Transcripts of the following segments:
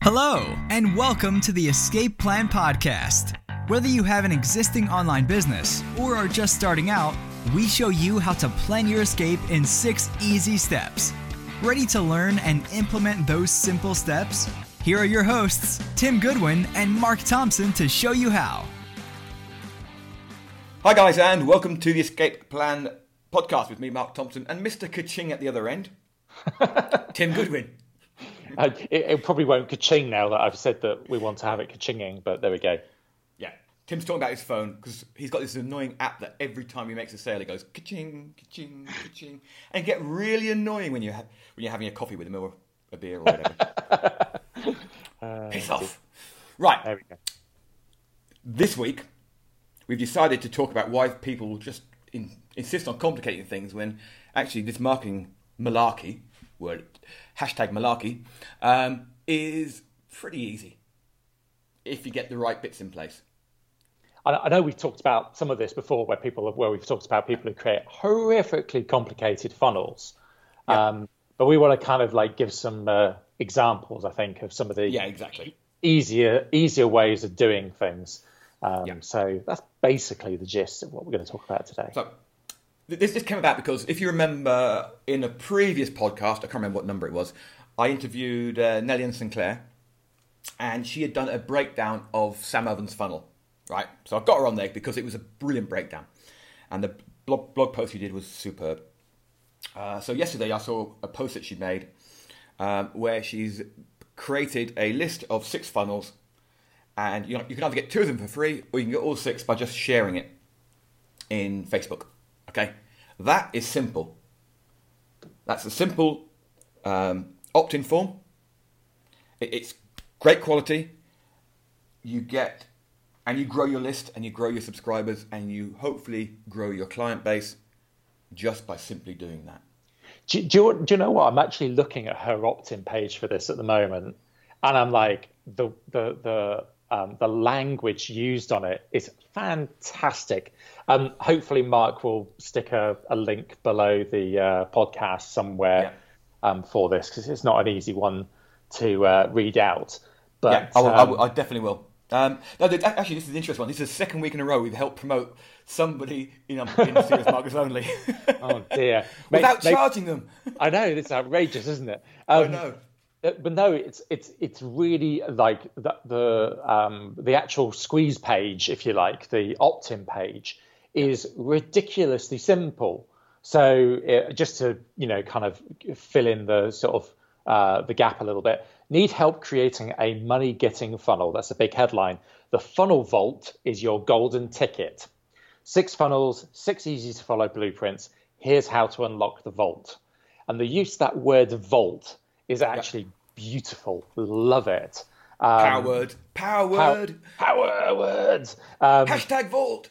Hello, and welcome to the Escape Plan Podcast. Whether you have an existing online business or are just starting out, we show you how to plan your escape in 6 easy steps. Ready to learn and implement those simple steps? Here are your hosts, Tim Goodwin and Mark Thompson, to show you how. Hi guys, and welcome to the Escape Plan Podcast with me, Mark Thompson, and Mr. Kaching at the other end, Tim Goodwin. It probably won't ka-ching now that I've said that we want to have it ka-chinging, but there we go. Yeah, Tim's talking about his phone because he's got this annoying app that every time he makes a sale, it goes ka-ching, ka-ching, ka-ching, and it get really annoying when you're having a coffee with him or a beer or whatever. Piss off. Right. There we go. This week, we've decided to talk about why people just insist on complicating things when actually this marketing malarkey word, hashtag malarkey, is pretty easy if you get the right bits in place. I know we've talked about some of this before, where we've talked about people who create horrifically complicated funnels. Yeah. But we want to kind of like give some examples, I think, of some of the exactly easier ways of doing things. So that's basically the gist of what we're going to talk about today. So this came about because if you remember in a previous podcast, I can't remember what number it was, I interviewed Nellie Sinclair, and she had done a breakdown of Sam Ovens' funnel, right? So I got her on there because it was a brilliant breakdown, and the blog post she did was superb. So yesterday I saw a post that she made where she's created a list of 6 funnels, and you can either get 2 of them for free or you can get all 6 by just sharing it in Facebook. Okay, that is simple. That's a simple opt-in form. It's great quality. You get, and you grow your list, and you grow your subscribers, and you hopefully grow your client base just by simply doing that. Do you know what? I'm actually looking at her opt-in page for this at the moment, and I'm like, the language used on it is fantastic. Hopefully Mark will stick a link below the podcast somewhere for this, because it's not an easy one to read out. But I definitely will. Actually, this is an interesting one. This is the second week in a row we've helped promote somebody in Serious Marketers Only. Oh dear! Without charging them. I know, it's outrageous, isn't it? I know. But no, it's really like the actual squeeze page, if you like, the opt-in page is ridiculously simple. So just to kind of fill in the sort of the gap a little bit, need help creating a money-getting funnel. That's a big headline. The Funnel Vault is your golden ticket. 6 funnels, 6 easy-to-follow blueprints. Here's how to unlock the vault. And the use of that word vault is actually beautiful. Love it. Power word. Power words. Hashtag vault.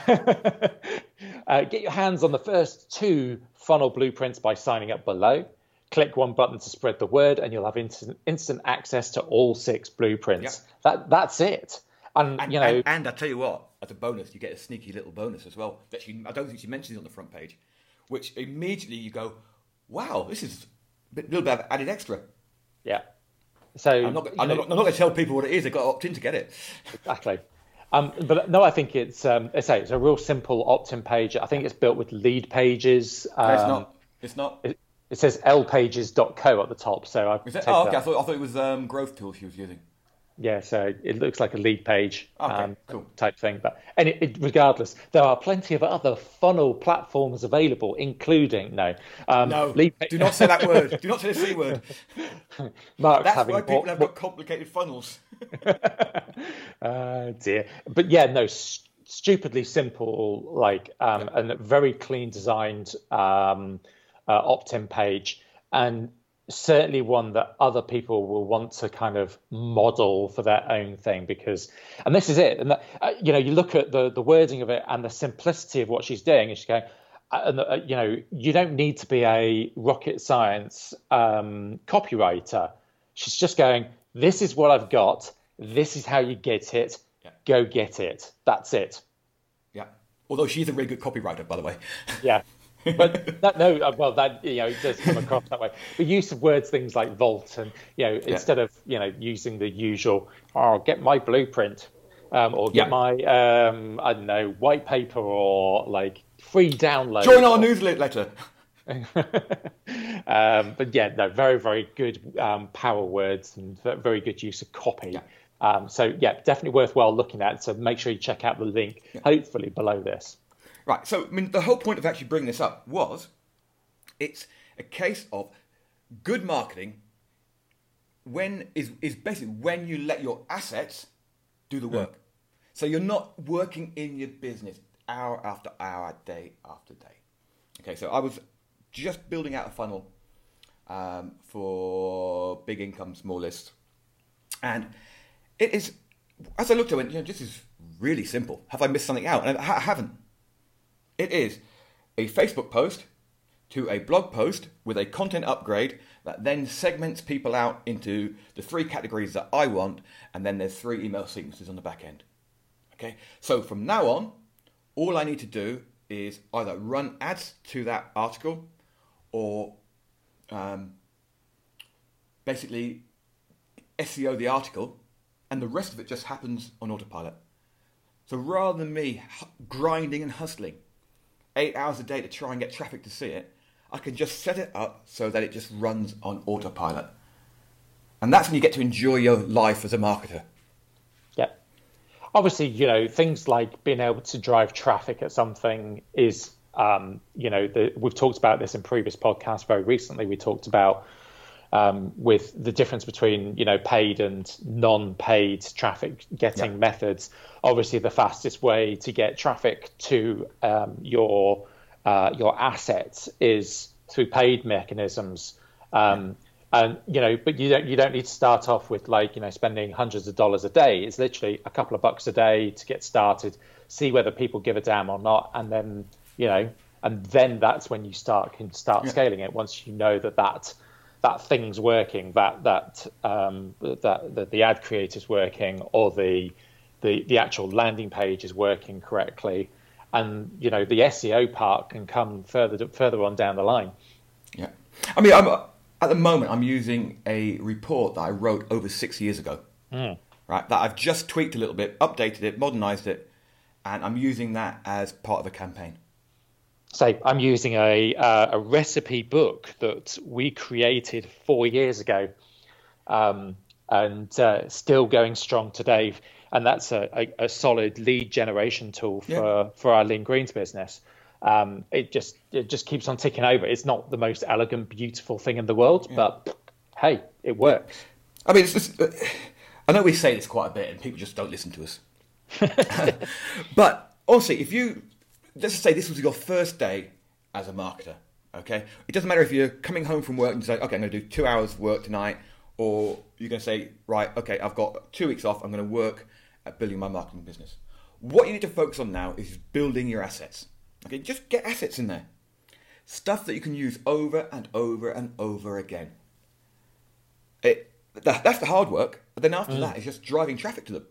Get your hands on the first 2 funnel blueprints by signing up below. Click one button to spread the word, and you'll have instant access to all 6 blueprints. Yep. That's it. And I tell you what, as a bonus, you get a sneaky little bonus as well. That I don't think she mentions on the front page, which immediately you go, "Wow, this is a little bit of added extra." Yeah. So I'm not going to tell people what it is. They've got to opt in to get it. Exactly. But no, I think it's a real simple opt-in page. I think it's built with lead pages. No, it's not. It says lpages.co at the top. So okay. I thought it was Growth Tool she was using. Yeah, so it looks like a lead page cool. type thing. But regardless, there are plenty of other funnel platforms available, including do not say that word. Do not say the C word. That's why people have got complicated funnels. Dear. But yeah, no, stupidly simple, and very clean designed opt-in page, and certainly one that other people will want to kind of model for their own thing, and this is it. And you look at the wording of it and the simplicity of what she's doing, and she's going, you don't need to be a rocket science copywriter. She's just going, this is what I've got. This is how you get it. Yeah. Go get it. That's it. Yeah. Although she's a really good copywriter, by the way. Yeah. But well, that it does come across that way. The use of words, things like vault, and instead of using the usual, get my blueprint, or get my I don't know, white paper, or like free download. Join our newsletter. But very, very good power words and very good use of copy. So definitely worthwhile looking at. So make sure you check out the link, hopefully below this. Right. So the whole point of actually bringing this up was, it's a case of good marketing is basically when you let your assets do the work. So you're not working in your business hour after hour, day after day. Okay. So I was just building out a funnel for big income, small list. And it is, as I looked at it, I went, this is really simple. Have I missed something out? And I haven't. It is a Facebook post to a blog post with a content upgrade that then segments people out into the 3 categories that I want, and then there's 3 email sequences on the back end. Okay, so from now on, all I need to do is either run ads to that article or basically SEO the article, and the rest of it just happens on autopilot. So rather than me grinding and hustling 8 hours a day to try and get traffic to see it, I can just set it up so that it just runs on autopilot. And that's when you get to enjoy your life as a marketer. Yeah. Obviously, things like being able to drive traffic at something is, we've talked about this in previous podcasts very recently. We talked about with the difference between paid and non-paid traffic getting methods. Obviously, the fastest way to get traffic to your assets is through paid mechanisms. And but you don't need to start off with spending hundreds of dollars a day. It's literally a couple of bucks a day to get started, see whether people give a damn or not, and then that's when you can start scaling it. Once you know that thing's working, that the ad creator's working, or the actual landing page is working correctly, and the SEO part can come further on down the line. Yeah, I mean, at the moment I'm using a report that I wrote over 6 years ago, right? That I've just tweaked a little bit, updated it, modernized it, and I'm using that as part of a campaign. So I'm using a recipe book that we created 4 years ago, and still going strong today. And that's a solid lead generation tool for our Lean Greens business. It just keeps on ticking over. It's not the most elegant, beautiful thing in the world, but hey, it works. I mean, it's just, I know we say this quite a bit, and people just don't listen to us. But honestly, let's just say this was your first day as a marketer, okay? It doesn't matter if you're coming home from work and say, okay, I'm going to do 2 hours of work tonight, or you're going to say, right, okay, I've got 2 weeks off, I'm going to work at building my marketing business. What you need to focus on now is building your assets. Okay, just get assets in there. Stuff that you can use over and over and over again. That's the hard work, but then after that, it's just driving traffic to them.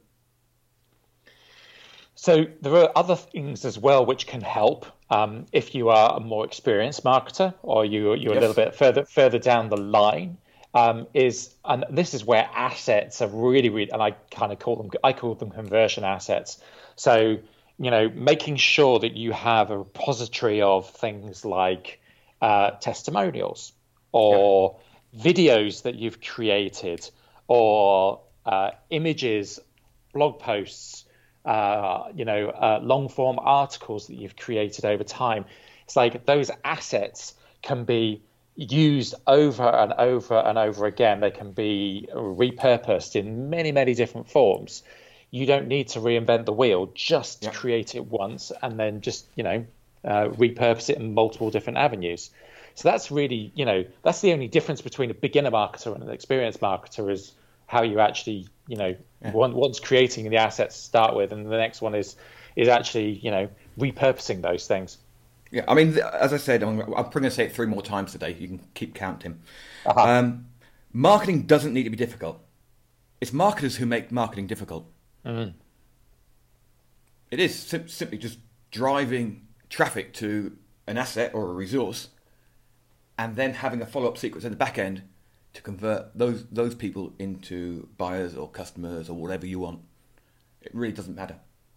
So there are other things as well which can help if you are a more experienced marketer, or you're a little bit further down the line. And this is where assets are really, and I call them conversion assets. So making sure that you have a repository of things like testimonials, or videos that you've created, or images, blog posts, long form articles that you've created over time. It's like those assets can be used over and over and over again. They can be repurposed in many, many different forms. You don't need to reinvent the wheel, just create it once and then just, repurpose it in multiple different avenues. So that's really, that's the only difference between a beginner marketer and an experienced marketer, is how you actually, one's creating the assets to start with, and the next one is actually, repurposing those things. Yeah, I mean, as I said, I'm probably going to say it 3 more times today. You can keep counting. Marketing doesn't need to be difficult. It's marketers who make marketing difficult. It is simply just driving traffic to an asset or a resource, and then having a follow-up sequence in the back end to convert those people into buyers or customers or whatever you want. It really doesn't matter.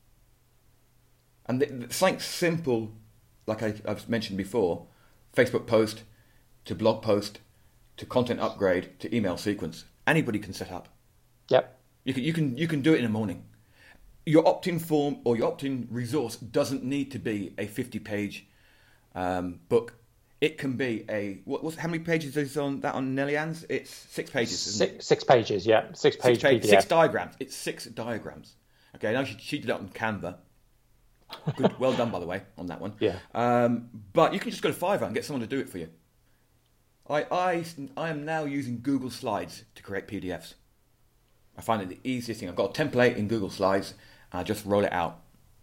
And something simple, like I've mentioned before, Facebook post to blog post to content upgrade to email sequence, anybody can set up. Yep. You can do it in the morning. Your opt-in form or your opt-in resource doesn't need to be a 50-page book. It can be how many pages is on Nelly Ann's? It's 6 pages, isn't it? 6 pages, yeah. 6-page PDF. 6 diagrams. It's 6 diagrams. Okay, now she did it on Canva. Good, well done, by the way, on that one. Yeah. But you can just go to Fiverr and get someone to do it for you. I am now using Google Slides to create PDFs. I find it the easiest thing. I've got a template in Google Slides, and I just roll it out.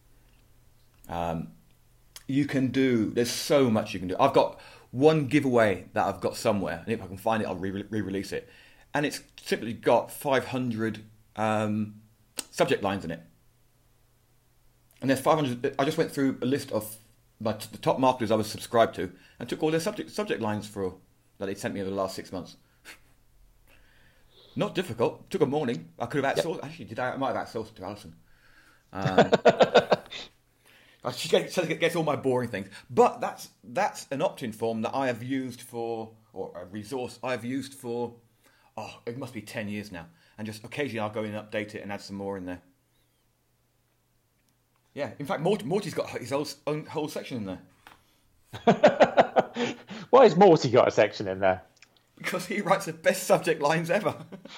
There's so much you can do. I've got one giveaway that I've got somewhere, and if I can find it, I'll re-release it. And it's simply got 500 subject lines in it. And there's 500. I just went through a list of the top marketers I was subscribed to and took all their subject lines that they sent me over the last 6 months. Not difficult. Took a morning. I could have outsourced. Actually, I might have outsourced to Alison. She gets all my boring things. But that's an opt-in form that I have used for, or a resource I have used for, it must be 10 years now. And just occasionally I'll go in and update it and add some more in there. Yeah, in fact, Morty's got his own whole section in there. Why has Morty got a section in there? Because he writes the best subject lines ever.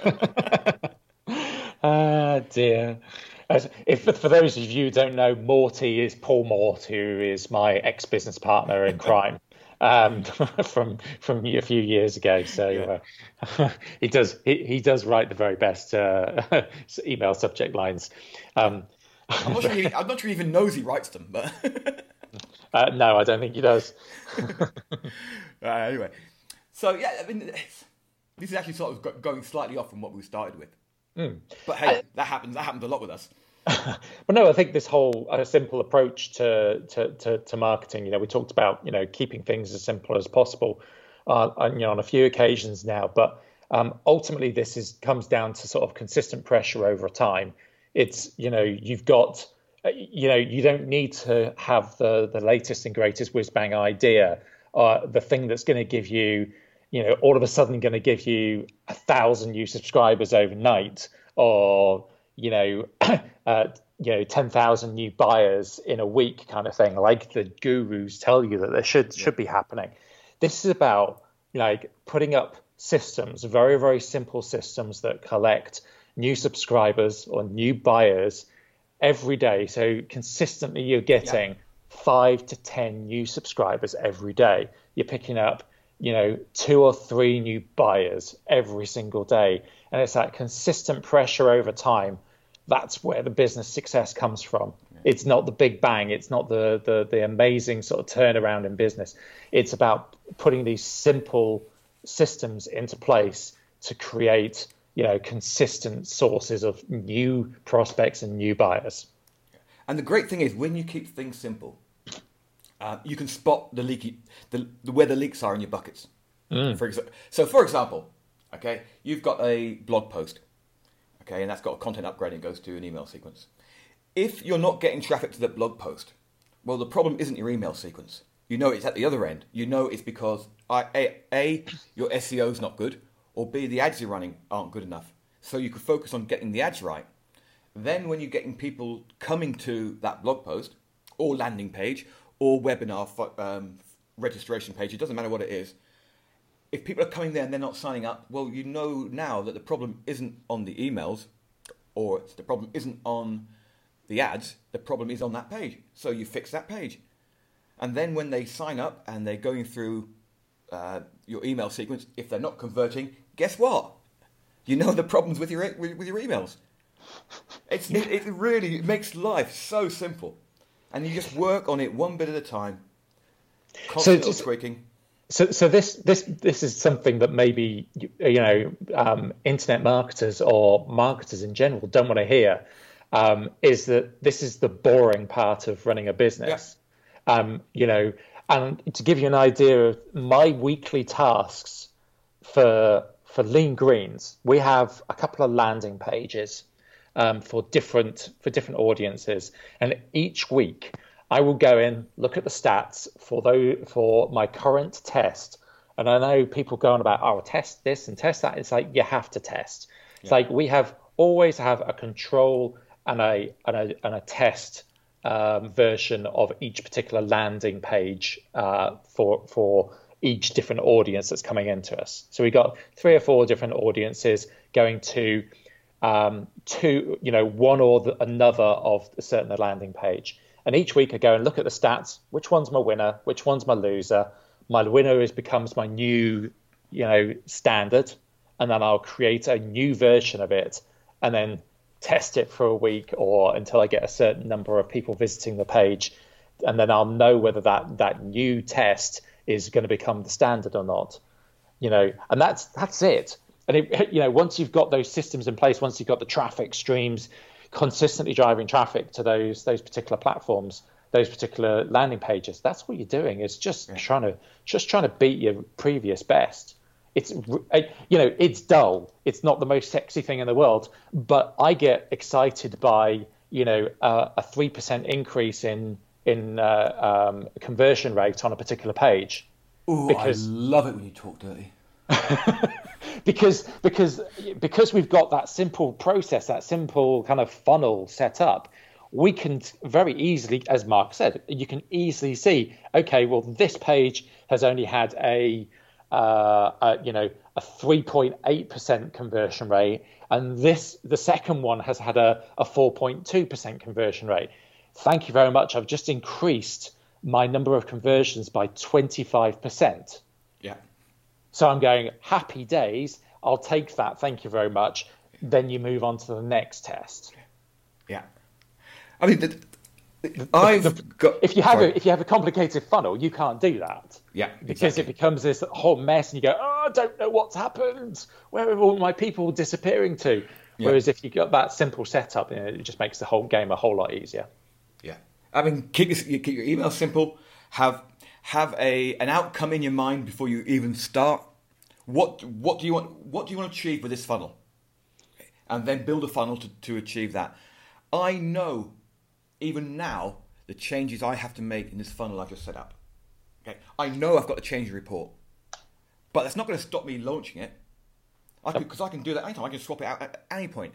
Ah, dear. For those of you who don't know, Morty is Paul Mort, who is my ex-business partner in crime from a few years ago. So he does write the very best email subject lines. I'm not sure he even knows he writes them, but no, I don't think he does. Anyway, so yeah, I mean, this is actually sort of going slightly off from what we started with. But hey, that happens a lot with us. But no, I think this whole simple approach to marketing, we talked about, keeping things as simple as possible, on a few occasions now. But ultimately, comes down to sort of consistent pressure over time. It's, you've got, you don't need to have the latest and greatest whiz bang idea, the thing that's going to give you, all of a sudden going to give you 1,000 new subscribers overnight, or 10,000 new buyers in a week kind of thing, like the gurus tell you that there should be happening. This is about putting up systems, very, very simple systems that collect new subscribers or new buyers every day. So consistently you're getting 5 to 10 new subscribers every day. You're picking up 2 or 3 new buyers every single day. And it's that consistent pressure over time. That's where the business success comes from. Yeah. It's not the big bang. It's not the amazing sort of turnaround in business. It's about putting these simple systems into place to create, consistent sources of new prospects and new buyers. And the great thing is, when you keep things simple, you can spot where the leaks are in your buckets. For example, okay, you've got a blog post, okay, and that's got a content upgrade and it goes to an email sequence. If you're not getting traffic to the blog post, well, the problem isn't your email sequence. It's at the other end. It's because A, your SEO is not good, or B, the ads you're running aren't good enough. So you could focus on getting the ads right. Then when you're getting people coming to that blog post or landing page or webinar registration page, it doesn't matter what it is. If people are coming there and they're not signing up, well, now that the problem isn't on the emails, or the problem isn't on the ads, the problem is on that page. So you fix that page. And then when they sign up and they're going through your email sequence, if they're not converting, guess what? The problems with your emails. It really makes life so simple. And you just work on it one bit at a time, constantly tweaking. So this is something that maybe internet marketers or marketers in general don't want to hear, is that this is the boring part of running a business. And to give you an idea of my weekly tasks for Lean Greens, we have a couple of landing pages for different audiences, and each week I will go in, look at the stats for my current test. And I know people go on about, oh, test this and test that. It's like, you have to test. It's like we always have a control and a test version of each particular landing page for each different audience that's coming into us. So we got 3 or 4 different audiences going to one or another of a certain landing page. And each week I go and look at the stats. Which one's my winner? Which one's my loser? My winner becomes my new, standard. And then I'll create a new version of it and then test it for a week or until I get a certain number of people visiting the page. And then I'll know whether that new test is going to become the standard or not. And that's it. And once you've got those systems in place, once you've got the traffic streams consistently driving traffic to those particular platforms, those particular landing pages, that's what you're doing. Is just trying to beat your previous best. It's it's dull. It's not the most sexy thing in the world, but I get excited by a 3% increase in conversion rate on a particular page. Ooh, because I love it when you talk dirty. because we've got that simple process, that simple kind of funnel set up, we can very easily, as Mark said, you can easily see, okay, well, this page has only had a 3.8% conversion rate, and the second one has had a 4.2% conversion rate. Thank you very much. I've just increased my number of conversions by 25%. Yeah. So I'm going, happy days. I'll take that. Thank you very much. Then you move on to the next test. Yeah. I mean, if you have a complicated funnel, you can't do that. Yeah, because it becomes this whole mess, and you go, oh, I don't know what's happened. Where are all my people disappearing to? Yeah. Whereas if you got that simple setup, it just makes the whole game a whole lot easier. Yeah, I mean, keep your email simple. Have an outcome in your mind before you even start. What do you want? What do you want to achieve with this funnel? And then build a funnel to achieve that. I know, even now, the changes I have to make in this funnel I just set up. Okay, I know I've got to change the report, but that's not going to stop me launching it. Because I can do that anytime. I can swap it out at any point.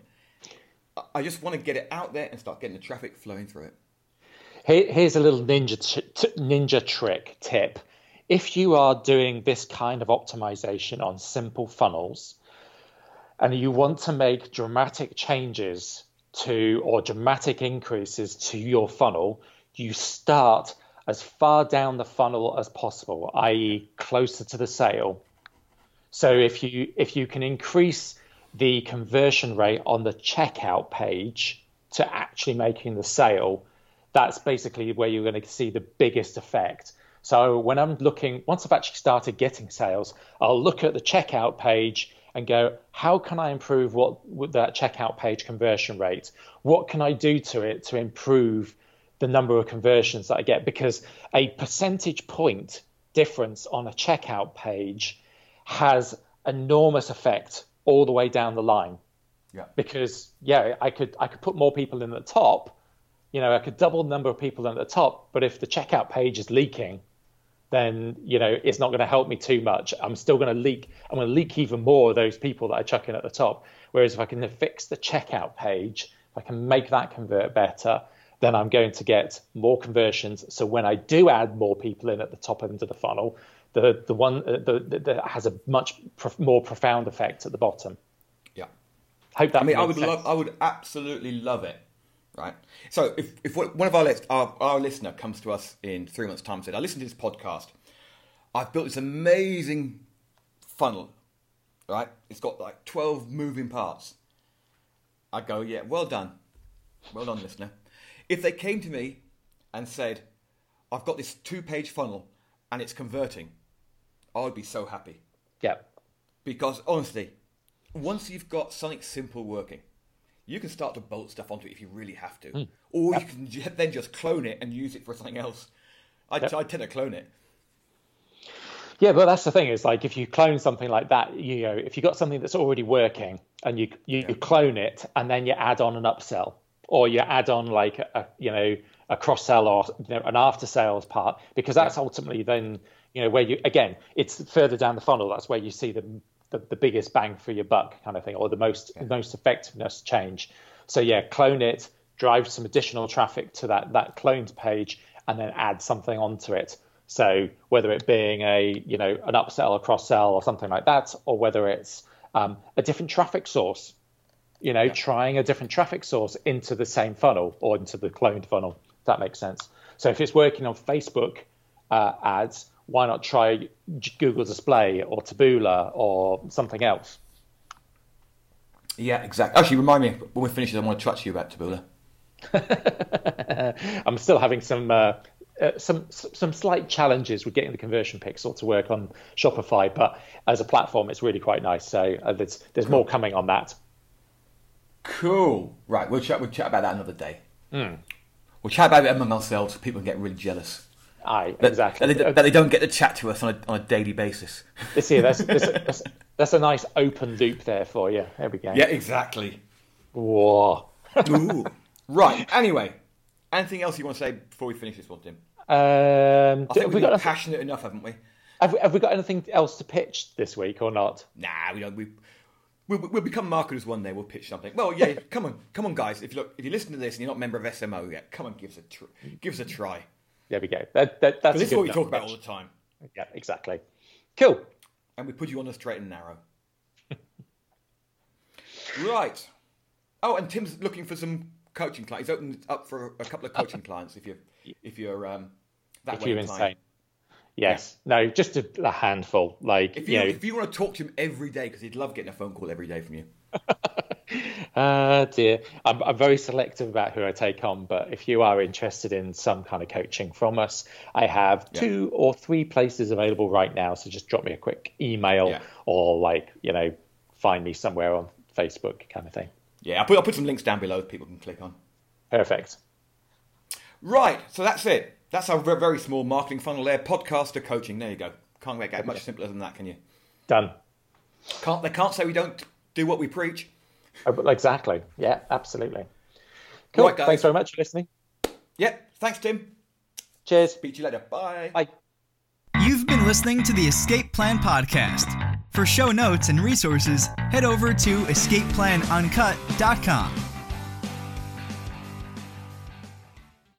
I just want to get it out there and start getting the traffic flowing through it. Here's a little ninja trick tip. If you are doing this kind of optimization on simple funnels and you want to make dramatic changes or dramatic increases to your funnel, you start as far down the funnel as possible, i.e. closer to the sale. So if you can increase the conversion rate on the checkout page to actually making the sale, that's basically where you're going to see the biggest effect. So when once I've actually started getting sales, I'll look at the checkout page and go, how can I improve with that checkout page conversion rate? What can I do to it to improve the number of conversions that I get? Because a percentage point difference on a checkout page has enormous effect all the way down the line. Yeah. Because I could put more people in at the top. I could double the number of people at the top, but if the checkout page is leaking, then it's not going to help me too much. I'm still going to leak. I'm going to leak even more of those people that I chuck in at the top. Whereas if I can fix the checkout page, if I can make that convert better, then I'm going to get more conversions. So when I do add more people in at the top end of the funnel, the one that has a much more profound effect at the bottom. Yeah. Hope that. I would absolutely love it. Right. So if one of our listener comes to us in 3 months' time and said, I listened to this podcast, I've built this amazing funnel, right? It's got like 12 moving parts. I'd go, yeah, well done. Well done, listener. If they came to me and said, I've got this 2-page funnel and it's converting, I would be so happy. Yeah. Because honestly, once you've got something simple working, you can start to bolt stuff onto it if you really have to. Or you can then just clone it and use it for something else. I tend to clone it. Yeah, but that's the thing is like if you clone something like that, if you got something that's already working and you clone it and then you add on an upsell or you add on like a cross sell or an after sales part, because that's ultimately then where it's further down the funnel. That's where you see the biggest bang for your buck kind of thing, or the most effectiveness change. So clone it, drive some additional traffic to that cloned page, and then add something onto it. So whether it being an upsell, a cross sell, or something like that, or whether it's a different traffic source, trying a different traffic source into the same funnel or into the cloned funnel, if that makes sense. So if it's working on Facebook ads, why not try Google Display or Taboola or something else? Yeah, exactly. Actually, remind me when we finish, I want to chat to you about Taboola. I'm still having some slight challenges with getting the conversion pixel to work on Shopify, but as a platform, it's really quite nice. So there's more coming on that. Cool. Right, we'll chat about that another day. We'll chat about it among ourselves so people can get really jealous. Exactly. That they don't get to chat to us on a daily basis. That's a nice open loop there for you. There we go. Yeah, exactly. Whoa. Ooh. Right. Anyway, anything else you want to say before we finish this one, Tim? I think we've got passionate enough, haven't we? Have we got anything else to pitch this week or not? Nah, we don't. We'll become marketers one day. We'll pitch something. Well, yeah. Come on, guys. If you listen to this and you're not a member of SMO yet, come on, give us a try. There we go. That's this is what we talk about all the time. Yeah, exactly. Cool. And we put you on the straight and narrow. Right. Oh, and Tim's looking for some coaching clients. He's opened up for a couple of coaching clients. If you're insane. Yes. Yeah. No, just a handful. Like if you want to talk to him every day, because he'd love getting a phone call every day from you. Dear, I'm very selective about who I take on, but if you are interested in some kind of coaching from us, I have 2 or 3 places available right now. So just drop me a quick email or find me somewhere on Facebook kind of thing. Yeah, I'll put some links down below that people can click on. Perfect. Right, so that's it. That's our very small marketing funnel there. Podcaster coaching. There you go. Can't make it much simpler than that, can you? Done. They can't say we don't do what we preach. Exactly. Yeah, absolutely. Cool. Right, guys. Thanks very much for listening. Yep. Thanks, Tim. Cheers. Speak to you later. Bye. Bye. You've been listening to the Escape Plan Podcast. For show notes and resources, head over to escapeplanuncut.com.